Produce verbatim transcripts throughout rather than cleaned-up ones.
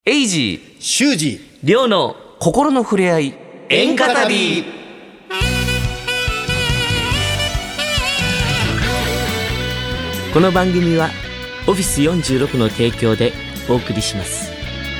エイジー修二リョウの心の触れ合い演歌旅。この番組はオフィスよんじゅうろくの提供でお送りします。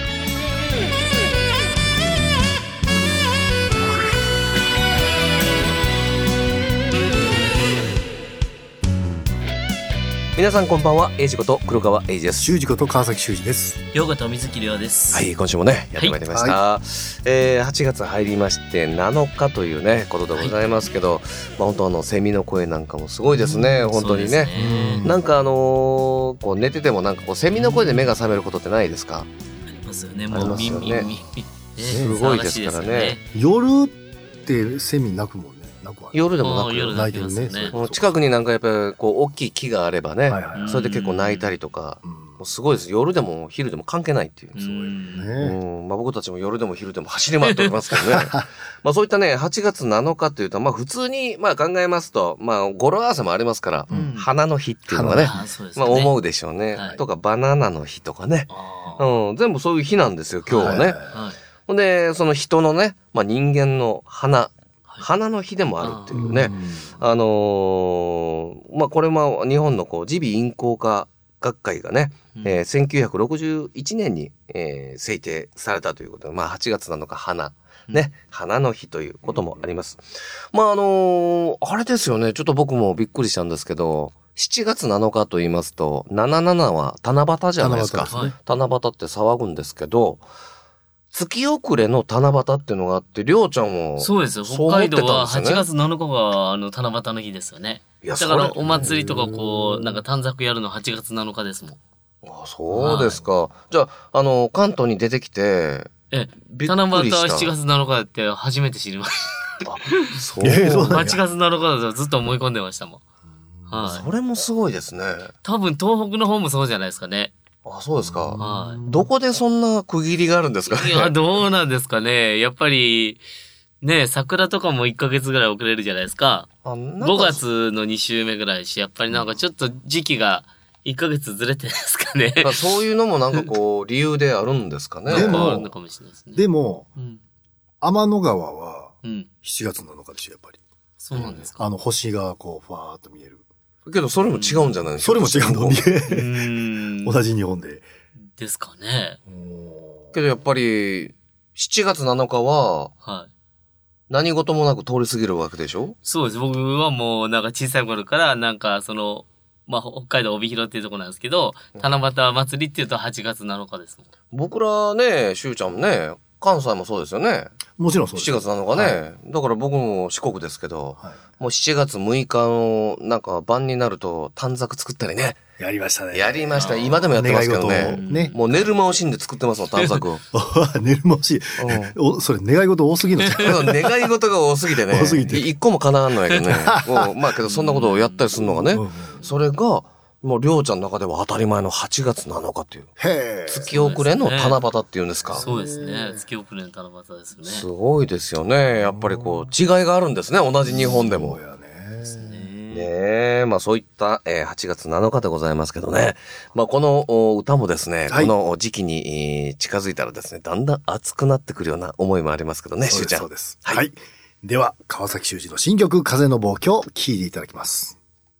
皆さんこんばんは。エイジこと黒川エイジです。 修二こと川崎修二です。 ようこと水木亮です。 はい、今週もねやってまいりました、はい、えー、はちがつ入りましてなのかというねことでございますけど、はい、まあ、本当あのセミの声なんかもすごいですね、うん、本当に ね, ねなんかあのー、こう寝ててもなんかこうセミの声で目が覚めることってないですか？ ありますよね。もうミンミンミン、 すごいですからね。 夜ってセミ鳴くもんね。 夜でもなく泣いてるね。 近くになんかやっぱりこう大きい木があればね、はいはい、それで結構泣いたりとか、うん、もうすごいです。夜でも昼でも関係ないっていう。すごいね。うん、まあ、僕たちも夜でも昼でも走り回っておりますけどね。まあそういったねはちがつなのかというと、まあ普通にまあ考えますと、まあ語呂合わせもありますから、うん、花の日っていうのがね、あまあ思うでしょうね、はい、とかバナナの日とかね、うん、全部そういう日なんですよ今日はね。はいはいはい、ほんでその人のね、まあ人間の花花の日でもあるっていうね、あ、あのー、まあこれも日本のこう耳鼻咽喉科学会がね、うん、えー、せんきゅうひゃくろくじゅういちねんに、えー、制定されたということで、まあはちがつなのか花ね、うん、花の日ということもあります。まああのー、あれですよね、ちょっと僕もびっくりしたんですけど、しちがつなのかと言いますとななじゅうななは七夕じゃないですか。七夕ですね。七夕って騒ぐんですけど、月遅れの七夕っていうのがあって、りょうちゃんもそうですよ。北海道ははちがつなのかがあの七夕の日ですよね。いやだからお祭りとかこうなんか短冊やるのはちがつなのかですもん。 あ、そうですか。はい、じゃああの関東に出てきて、 え七夕はしちがつなのかだって初めて知りました。あ、 そう。えー、そうなんや。 はちがつなのかだとずっと思い込んでましたもん。 はい。それもすごいですね。 多分東北の方もそうじゃないですかね。 あ、そうですか。 はい。 どこでそんな区切りがあるんですかね。 いや、どうなんですかね。やっぱり、ね、桜とかもいっかげつぐらい遅れるじゃないですか。あ、なんかごがつのに週目ぐらいし、やっぱりなんかちょっと時期がいっかげつずれてるんですかね。 そういうのもなんかこう、理由であるんですかね。 でも、 あるのかもしれないですね。 でも、うん、天の川はしちがつなのかでしょ、やっぱり。 そうなんですか。 あの、星がこう、ふわーっと見える。 けどそれも違うんじゃないですか。 それも違うのに同じ日本でですかね。 けどやっぱりしちがつなのかは何事もなく通り過ぎるわけでしょ。 そうです。僕はもうなんか小さい頃からなんかそのまあ北海道帯広っていうところなんですけど、七夕祭りっていうとはちがつなのかですもん。 僕らね、しゅうちゃんね、関西もそうですよね。 もちろんそうです。 しちがつなのかね、はい、だから僕も四国ですけど、はい、もうしちがつむいかのなんか晩になると短冊作ったりね。 やりましたね。 やりました。今でもやってますけどね。ね、もう寝る間を惜しんで作ってますもん、短冊を。 寝る間惜しい。お、それ願い事多すぎる願い事が多すぎてね。 多すぎて。 一個も叶わんのやけどね。もうまあけどそんなことをやったりするのがね。それが、もうりょうちゃんの中では当たり前のはちがつなのかっていう。へー。月遅れの七夕っていうんですか。 そうですね。月遅れの七夕ですね。 すごいですよね。やっぱりこう、違いがあるんですね。同じ日本でも。 そうやね。 ねえ、まあそういった、えー、はちがつなのかでございますけどね。まあこの歌もですね、はい、この時期に近づいたらですね、だんだん熱くなってくるような思いもありますけどね、しゅうちゃん。 そうです。はい。はい、では、川崎修二の新曲、風の望郷、聴いていただきます。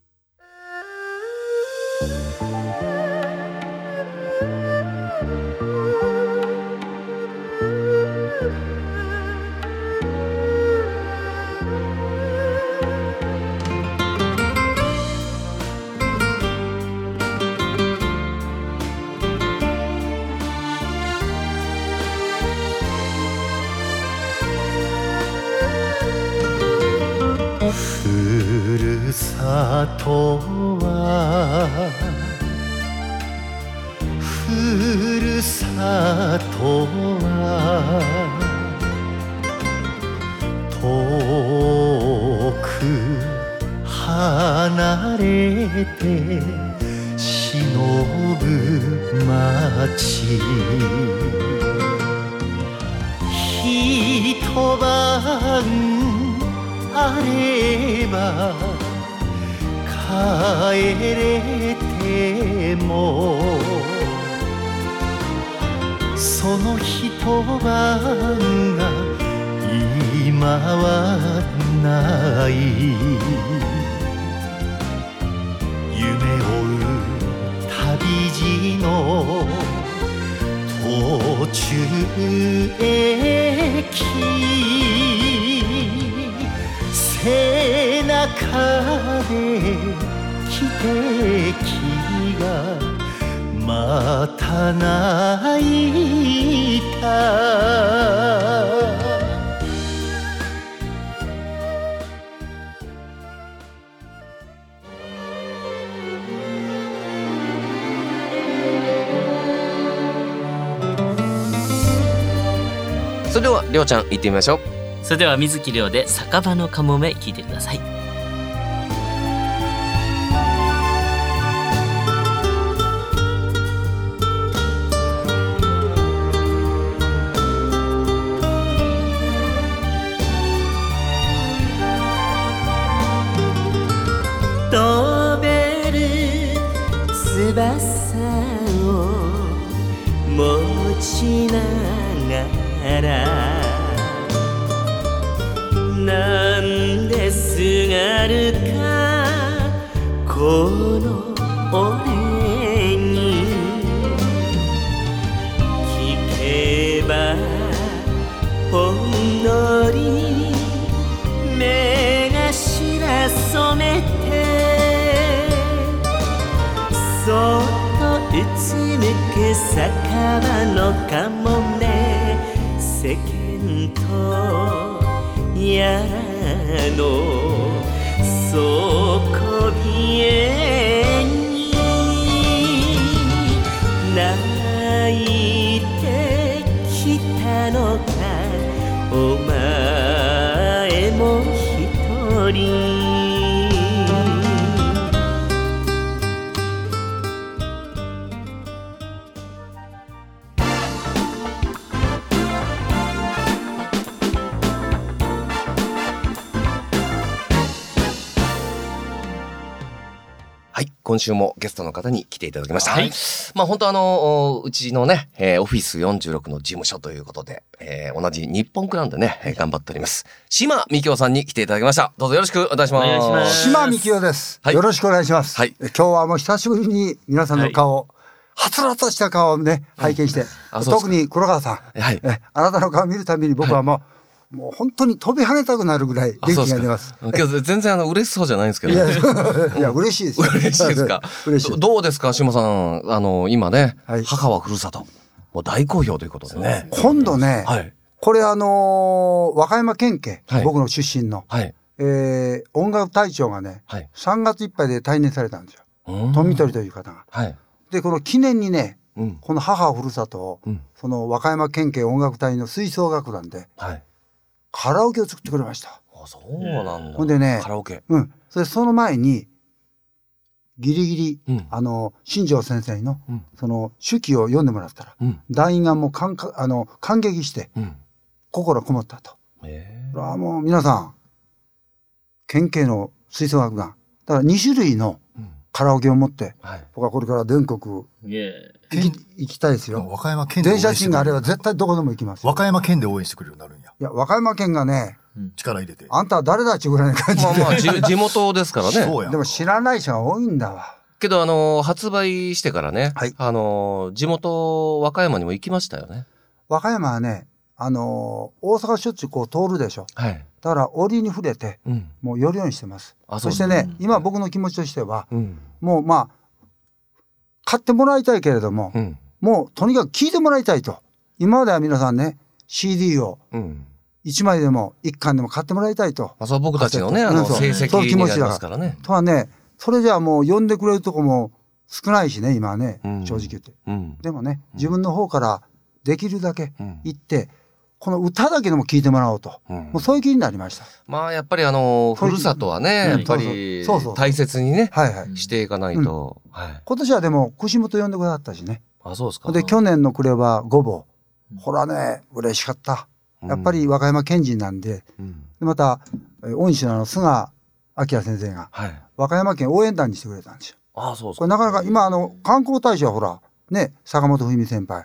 ふるさとはふるさとは遠く離れて忍ぶ街一晩あれば帰れてもそその一晩が今はない夢追う旅路の途中駅背中で汽笛がまた泣いたそれではりょうちゃん行ってみましょう。 それでは水木亮で酒場のかもめ聞いてください。 飛べる翼を持ちながらなんですがるかこの俺に聞けばほんのり目頭染めてそっとうつむく酒場のかもめ世間とやらの底冷えに泣いてきたのかお前も一人今週もゲストの方に来ていただきました。はい。まあ本当あの、うちのね、えー、オフィスよんじゅうろくの事務所ということで、えー、同じ日本クラウンでね、えー、頑張っております。島みきおさんに来ていただきました。どうぞよろしくお願いします。お願いします。 島みきおです、はい。よろしくお願いします。はい。今日はもう久しぶりに皆さんの顔、はい、はつらつした顔をね、拝見して、うん、特に黒川さん、はい、え、あなたの顔を見るたびに僕はもう、はいもう本当に飛び跳ねたくなるぐらい元気が出ます。 今日全然あの嬉しそうじゃないんですけど。いや、 いや嬉しいですよ。 嬉しいですか。嬉しい。どうですか、島さん。あの、今ね、はい、母はふるさと。もう大好評ということでね。 今度ね、はい、これあのー、和歌山県警、はい、僕の出身の、はい、えー、音楽隊長がね、はい、さんがついっぱいで退任されたんですよ。富取という方が。はい、で、この記念にね、うん、この母はふるさとを、うん、その和歌山県警音楽隊の吹奏楽団で、はいカラオケを作ってくれました。 あ、そうなんだ。 ほんでね、 カラオケ。 うん。それその前に、ギリギリ、うん、あの、新庄先生の、うん、その、手記を読んでもらったら、うん、団員がもう感、あの、感激して、うん、心こもったと。へぇ。あもう皆さん、県警の吹奏楽団、だからに種類のカラオケを持って、うんはい、僕はこれから全国、行き、行きたいですよ。 和歌山県で応援してくれる。 電車賃があれば絶対どこでも行きます。 和歌山県で応援してくれるようになるんや。 いや、和歌山県がね、 うん、力入れて。 あんたは誰だっちゅうぐらいの感じで。 まあまあ、地元ですからね。 そうや。でも知らない人が多いんだわ。 けど、あの、発売してからね、はい、あの、地元、和歌山にも行きましたよね。 和歌山はね、あの、大阪しょっちゅうこう通るでしょ。はい。だから、折に触れて、うん、もう寄るようにしてます。あ、そうですね。そしてね、今僕の気持ちとしては、うん、もうまあ、買ってもらいたいけれども、うん、もうとにかく聴いてもらいたいと。今までは皆さんね、シーディー をいちまいでもいっかんでも買ってもらいたいと。 まあ、そう僕たちのね、あの成績になりますからね。 とはね、それじゃあもう呼んでくれるとこも少ないしね、今はね、うん、正直言って、うん。でもね、自分の方からできるだけ行って、うん、この歌だけでも聴いてもらおうと、うん。もうそういう気になりました。 まあやっぱりあの、ふるさとはね、やっぱり大切にね、はいはい、していかないと、 うんはい。今年はでも、串本呼んでくださったしね。 あ、そうですか。 で、去年の暮れはごぼう。ほらね、嬉しかった。やっぱり和歌山県人なんで、うん、でまた、恩師のあの、菅明先生が、はい、和歌山県応援団にしてくれたんですよ。 ああ、そうですか。 これなかなか、今あの、観光大使はほら、ね、坂本冬美先輩。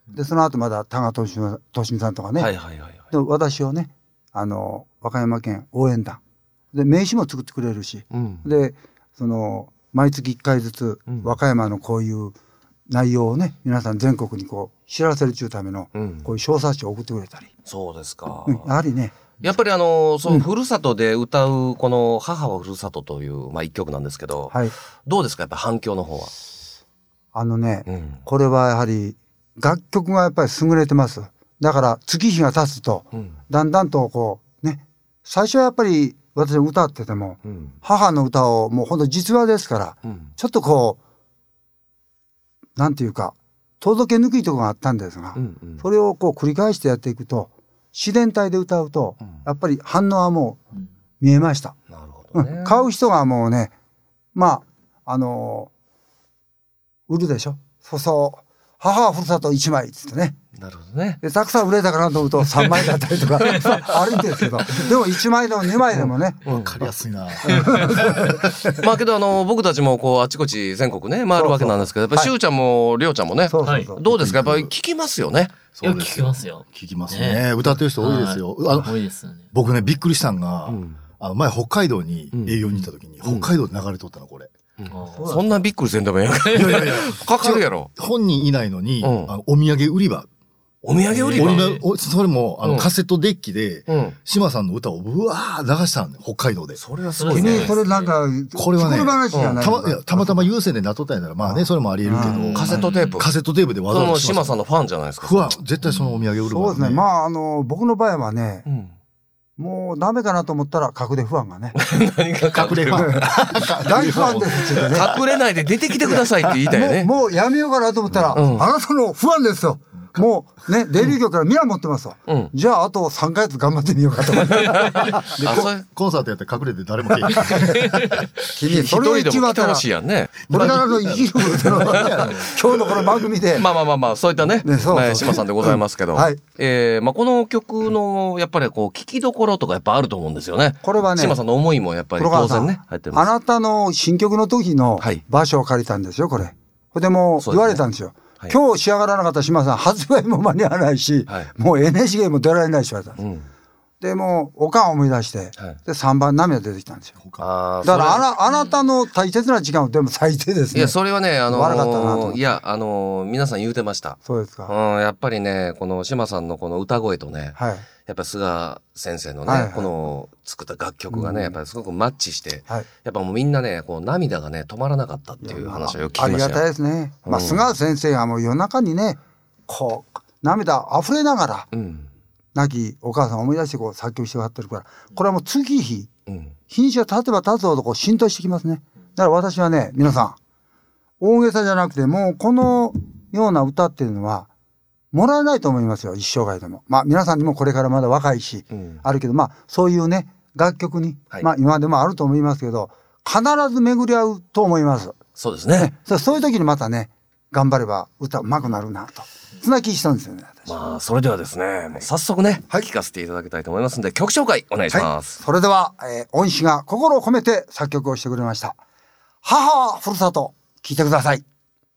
で、その後まだ田川俊美さんとかね。 はいはいはい、はい。 で、私をね、あの、和歌山県応援団。で、名刺も作ってくれるし、うん、で、その、毎月いっかいずつ、和歌山のこういう内容をね、皆さん全国にこう、知らせるちゅうための、こういう小冊子を送ってくれたり。 そうですか。 うん、やはりね、 やっぱりあの、そのふるさとで歌う、この母はふるさとという、まあ一曲なんですけど、はい、どうですかやっぱ反響の方は。 あのね、うん、これはやはり、楽曲がやっぱり優れてます。だから、月日が経つと、うん、だんだんとこう、ね、最初はやっぱり、私歌ってても、うん、母の歌をもう本当実話ですから、うん、ちょっとこう、なんていうか、届けにくいところがあったんですが、うんうん、それをこう繰り返してやっていくと、自然体で歌うと、うん、やっぱり反応はもう見えました。 うん、なるほどね。 買う人がもうね、まあ、あのー、売るでしょ。そうそう。母はふるさといちまいっつってね。 なるほどね。 で、たくさん売れたかなと思うとさんまいだったりとか、あるんですけど、でもいちまいでもにまいでもね。 わ、うん、かりやすいな。 まあけどあの、僕たちもこう、あちこち全国ね、回るわけなんですけど、やっぱりしゅうちゃんもりょうちゃんもね、そうそうそう、どうですかやっぱり聞きますよね。 そうです。聞きますよ。 聞きますね。ね、歌ってる人多いですよ。 あの多いですよね。 僕ね、びっくりしたんが、うん、あの前北海道に営業に行った時に、うん、北海道で流れとったの、これ。 うん、そんなびっくりせんでもやんか。いやいやいや、かかるやろ。 本人いないのに、うん、あのお土産売り場。 お土産売り場それも、あの、カセットデッキで、島さんの歌をぶわー流したんだよ、北海道で。 それはすごいね。 これなんか、 これはね、 話じゃない、 たま、いや、たまたま優先でなっとったんやったら、まあね、それもあり得るけど。 カセットテープカセットテープでわざわざ。 その島さんのファンじゃないですか。 不安。絶対そのお土産売るそうですね。まあ、あの、僕の場合はね、もうダメかなと思ったら隠れ不安がね。 何が隠れ不安大ファンですってね。 隠れないで出てきてくださいって言いたいよね。 もうやめようかなと思ったら、あなたの不安ですよ。もうね、デビュー曲からミラ持ってますわ。うん、じゃあ、あとさんかげつ頑張ってみようかと。でコンサートやって隠れて誰も来ない。 君、それを一番楽しいやんね。 これからの生きる今日のこの番組で。 まあまあまあまあ、そういったね、ねそうそう島さんでございますけど。うん、はい。えー、まあこの曲の、やっぱりこう、聴きどころとかやっぱあると思うんですよね。 これはね、 島さんの思いもやっぱり当然ね、入ってます。 あなたの新曲の時の場所を借りたんですよ、これ。これでも言われたんですよ。はい、今日仕上がらなかった島さん、発売も間に合わないし、はい、もう エヌエイチケー も出られないし、言われたんです。うん、で、もう、おかんを思い出して、はい、で、さんばん涙出てきたんですよ。あだからあな、あなたの大切な時間をでも最低ですね。 いや、それはね、あのー、 悪かったなと。 いや、あのー、皆さん言うてました。 そうですか。 うん、やっぱりね、この島さんのこの歌声とね、はい、やっぱ菅先生のね、はいはい、この作った楽曲がね、やっぱりすごくマッチして、はい、やっぱもうみんなね、こう涙がね、止まらなかったっていう話をよく聞きましたよ。ありがたいですね。まあ、菅先生がもう夜中にね、こう、涙溢れながら、うん、亡きお母さんを思い出してこう作曲してはってるから、これはもう月日、うん、日にちが経てば経つほどこう浸透してきますね。だから私はね、皆さん、大げさじゃなくて、もうこのような歌っていうのは、もらえないと思いますよ、一生涯でも。まあ皆さんにもこれからまだ若いし、うん、あるけど、まあそういうね、楽曲に、はい、まあ今でもあると思いますけど、必ず巡り合うと思います。 そうですね。 ね、そういう時にまたね、頑張れば歌うまくなるなと。そんな気したんですよね、私。 まあ、それではですね、もう早速ね、はい、聞かせていただきたいと思いますので、曲紹介お願いします。 はい、それでは、えー、恩師が心を込めて作曲をしてくれました。母はふるさと、聴いてください。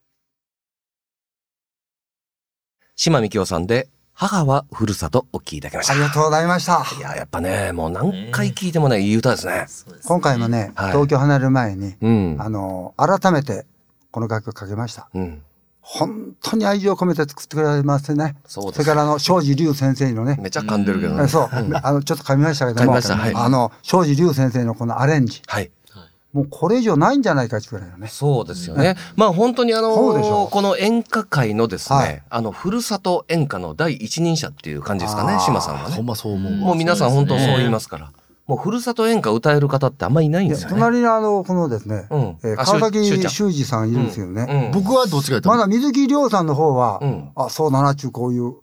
島幹夫さんで、母はふるさとお聴きいただきました。 ありがとうございました。 いや、やっぱね、もう何回聴いてもね、いい歌ですね。 今回もね、はい、東京離れる前に、うん、あの、改めて、この楽曲かけました。うん、本当に愛情を込めて作ってくれますね。そうです。それからあの、庄司龍先生のね。 めっちゃ噛んでるけどね。 そう。あの、ちょっと噛みましたけども。 噛みました、はい。 あの、庄司龍先生のこのアレンジ。はい。もうこれ以上ないんじゃないかってくらいよね。 そうですよね。まあ本当にあのー、この演歌界のですね、はい、あの、ふるさと演歌の第一人者っていう感じですかね、島さんはね。 ほんまそう思う。 もう皆さん本当そう言いますから。もうふるさと演歌歌える方ってあんまりいないんですよね。 隣にあの、このですね、うんえー、川崎修二さんいるんですけどね。 うんうん、僕はどっちかというと。 まだ水木亮さんの方は、うん、あ、そうだなっちゅうこういう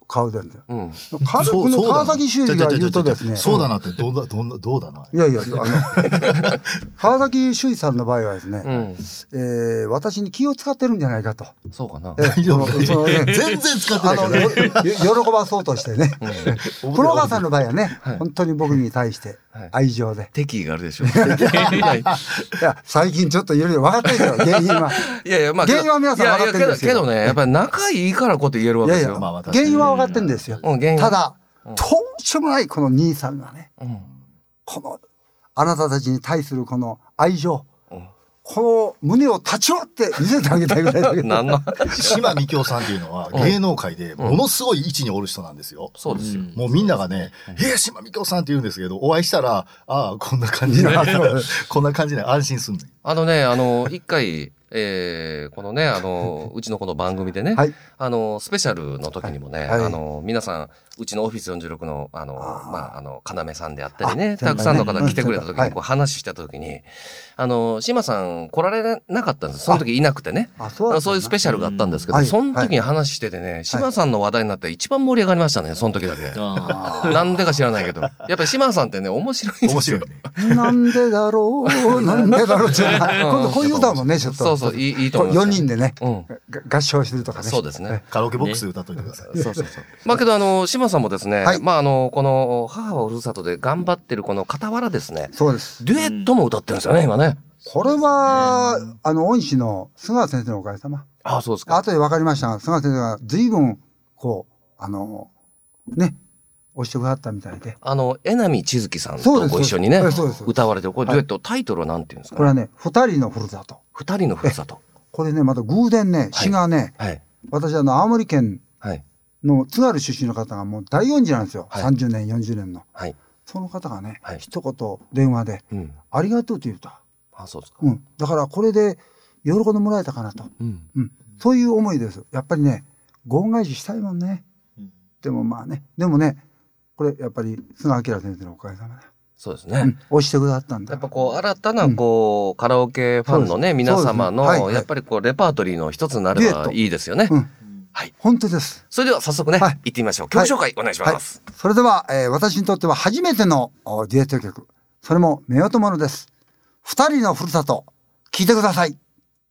顔でるんだよ。うん、川崎修一が言うとですね。 そうだなって、どんな、どんな、どうだな。 いやいや、あの、川崎修一さんの場合はですね、うん、えー、私に気を使ってるんじゃないかと。 そうかな。 えー、そのそのね、全然使ってないからね。 喜ばそうとしてね。うん、黒川さんの場合はね、はい、本当に僕に対して愛情で。 敵意があるでしょ。いや、最近ちょっといろいろ分かってるんですよ、原因は。いやいや、まあ、原因は皆さん分かってるんですよ。 けどね、やっぱり仲いいからこって言えるわけですよ。いやいや、原因は分かってるんですよ。うん、ただ、どうしようもないこの兄さんがね、うん、この、あなたたちに対するこの愛情、うん、この胸を立ち割って見せてあげたいぐらいだけど。 何の島美京さんっていうのは芸能界でものすごい位置におる人なんですよ。 そうですよ。 もうみんながね、えー、島美京さんって言うんですけど、お会いしたら、ああ、こんな感じな、こんな感じで安心すんねん。 あのね、あの、一回、えー、このね、あの、うちのこの番組でね、はい、あの、スペシャルの時にもね、はい、あの、皆さん、うちのオフィスよんじゅうろくの、あの、あまあ、あの、要さんであったりね、たくさんの方来てくれた時に、こう話した時に、あの、島さん来られなかったんです。その時いなくてね。あ、そうそういうスペシャルがあったんですけど、その時に話しててね、島さんの話題になって一番盛り上がりましたね、その時だけ。なんでか知らないけど。やっぱり島さんってね、面白いんですよ。面白いね。なんでだろう、なんでだろうって。今度こういう歌もね、ちょっと。 そうそう、いい、いいと思います。 よにんでね、合唱するとかね。 そうですね。 カラオケボックスで歌っといてください。 そうそうそう。まあけど、あの、島さんもですね、まああの、この、母はふるさとで頑張ってるこの傍らですね。 そうです。 デュエットも歌ってるんですよね、今ね。 これは、あの、恩師の菅先生のおかげさま。 ああ、そうですか。 後で分かりましたが、菅先生が随分、こう、あの、ね、押してくださったみたいで。 あの、江波千月さんとご一緒にね、歌われてる。これデュエット、タイトルは何て言うんですか？ これはね、二人のふるさと。 二人のふるさと。 これね、また偶然ね、詩がね、私あの、青森県の津軽出身の方がもう大恩人なんですよ。さんじゅうねん、よんじゅうねんの。その方がね、一言電話で、ありがとうと言うと。 あ、そうですか。 うん。だからこれで喜んでもらえたかなと。うん。うん。そういう思いです。やっぱりね、ご恩返ししたいもんね。うん、でもまあね、でもね、これやっぱり菅明先生のおかげさまで。 そうですね。 うん、押してくださったんだ。 やっぱこう、新たなこう、うん、カラオケファンのね、皆様の、はいはい、やっぱりこう、レパートリーの一つになればいいですよね。うん。 はい。本当です。 それでは早速ね、はい、行ってみましょう。曲紹介お願いします。 はいはい、それでは、えー、私にとっては初めてのデュエット曲。それも、夫婦ものです。二人のふるさと。聞いてください。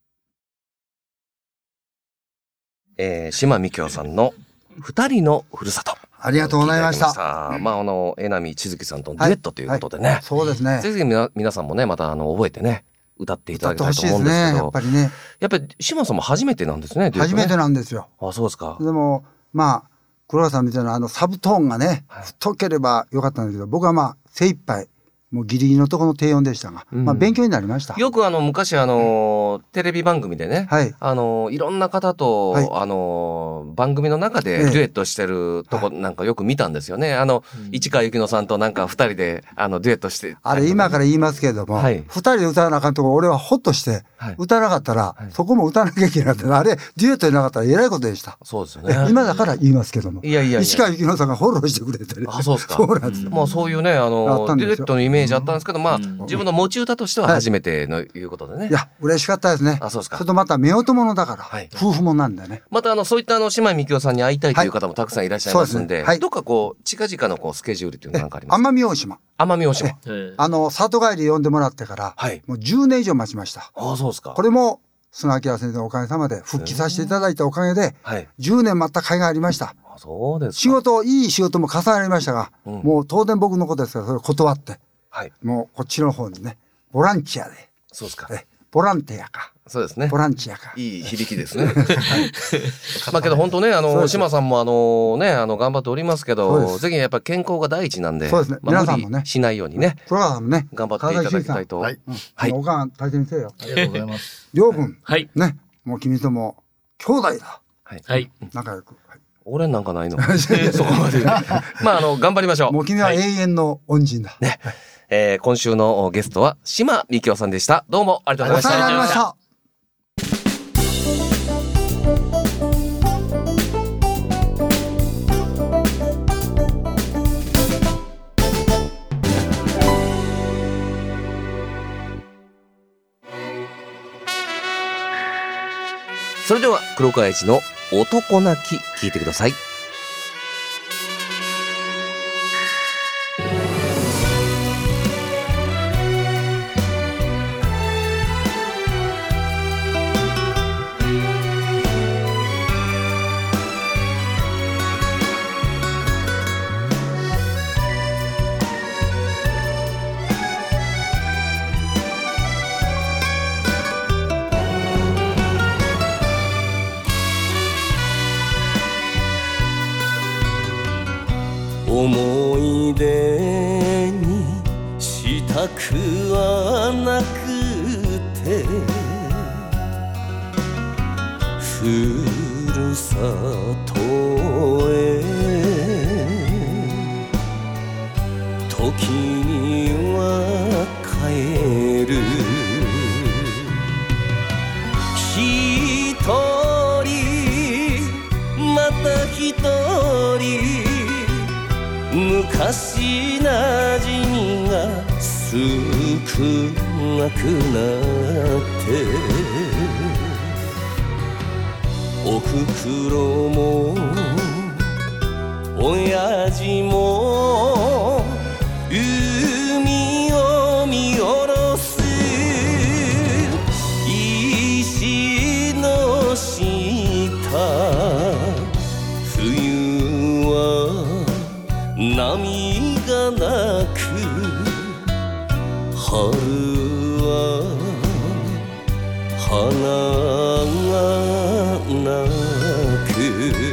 えー、島美京さんの二人のふるさと。 ありがとうございました。 ま, まあ、あの、江波千月さんとのデュエットということでね。はいはい、 そうですね。 ぜひ皆皆さんもね、またあの、覚えてね、歌っていただきたいと思うんですけど。ね、 やっぱりね。 やっぱり、島さんも初めてなんですね、デュエットね。 初めてなんですよ。 あ、そうですか。 でも、まあ、黒田さんみたいなあの、サブトーンがね、太ければよかったんですけど、僕はまあ、精一杯。もうギリギリのところの低音でしたが、うん、まあ勉強になりました。 よくあの昔あのテレビ番組でね、はい、あのいろんな方と、はい、あの番組の中でデュエットしてるとこなんかよく見たんですよね。あの、うん、市川由紀乃さんとなんか二人であのデュエットして。 あれ今から言いますけれども、はい、二人で歌わなあかんとこ俺はホッとして、はい、歌わなかったら、はい、そこも歌わなきゃいけなかった。あれデュエットでなかったらえらいことでした。 そうですよね。 今だから言いますけども。 いやいやいや。 市川由紀乃さんがフォローしてくれてる。 あ、そうですか。 そうなんですよ。 まあそういうねあのデュエットのイメージあったんですけど、まあ。自分の持ち歌としては初めてのいうことでね。 いや、嬉しかったですね。 あ、そうですか。 それとまた夫婦ものだから、はい、夫婦ものなんだよね。 またあの、そういったあの、島美京さんに会いたいという方もたくさんいらっしゃいますんで、はいはい、どっかこう、近々のこう、スケジュールというのは何かありますか？ 奄美大島。 奄美大島。 あの、里帰り呼んでもらってから、はい、もうじゅうねん以上待ちました。 ああ、そうですか。 これも、菅明先生のおかげさまで、復帰させていただいたおかげで、はい、じゅうねん待った甲斐がありました。 あ、そうですか。 仕事、いい仕事も重なりましたが、うん、もう当然僕のことですから、それを断って、はい、もうこっちの方にね、ボランティアで。 そうですか。 ボランティアか。 そうですね。 ボランティアか。 いい響きですね。はい、まあけど本当ね、あの、島さんもあのね、あの、頑張っておりますけど、ぜひやっぱ健康が第一なんで、 そうですね。 まあ、皆さんもね、しないようにね、 黒川さんもね、 頑張っていただきたいと。はい。 はい。おかん大切にせよ。 ありがとうございます。 りょうくん。はい。ね、もう君とも兄弟だ。 はい。はい。 仲良く。 俺なんかないの。そこまで。まああの、頑張りましょう。 もう君は永遠の恩人だ。 ね。えー、今週のゲストは島美京さんでした。どうもありがとうございました。 ありがとうございました。 それでは黒川一の男泣き聞いてください。 思い出にしたくはなくてふるさとへ時には帰る一人また一人昔なじみが少なくなっておふくろも親父も海を見下ろす石の下冬は波がなく春は花が鳴く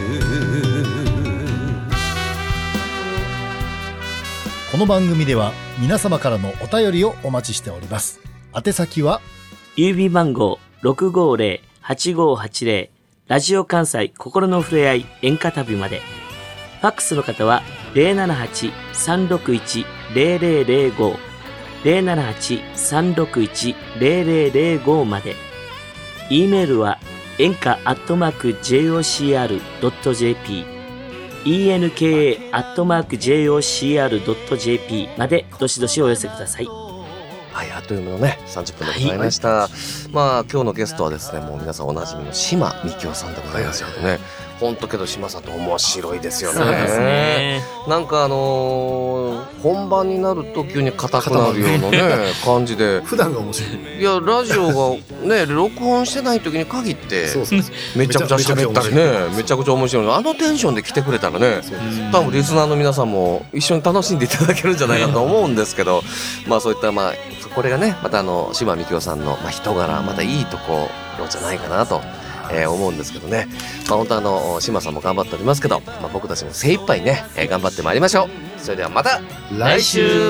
この番組では皆様からのお便りをお待ちしております。宛先は郵便番号 ろくごーぜろ はちごーはちぜろ ラジオ関西心のふれあい演歌旅まで。ファックスの方は ゼロななはち さんろくいち ゼロゼロゼロご ゼロななはち さんろくいち ゼロゼロゼロご まで。 E メールは演歌アットマーク ジェイオーシーアールドットジェーピー エンカ アットマーク ジェイオーシーアールドットジェーピー までどしどしお寄せください。 はい、あっという間のねさんじゅっぷんでございました、はい、まあ今日のゲストはですねもう皆さんおなじみの島みきおさんでございますよね。本当けど島さんって面白いですよね。 そうですね。 なんかあのー、本番になると急に硬くなるようなね感じで普段が面白い。 いやラジオがね録音してない時に限ってそうそうそうめちゃくちゃ喋ったりねめちゃくちゃ面白い。あのテンションで来てくれたらね多分リスナーの皆さんも一緒に楽しんでいただけるんじゃないかと思うんですけどまあそういったまあこれがねまたあの島みきおさんのまあ人柄またいいところじゃないかなとえー、思うんですけどね。まあ本当あの島さんも頑張っておりますけど、まあ、僕たちも精一杯ね、えー、頑張ってまいりましょう。それではまた来週。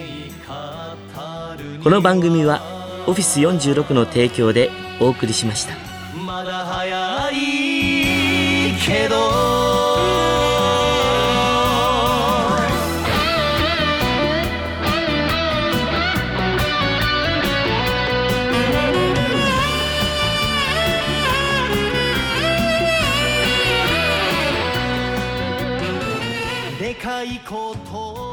この番組はオフィスよんじゅうろくの提供でお送りしました。 まだ早いけどでかいこと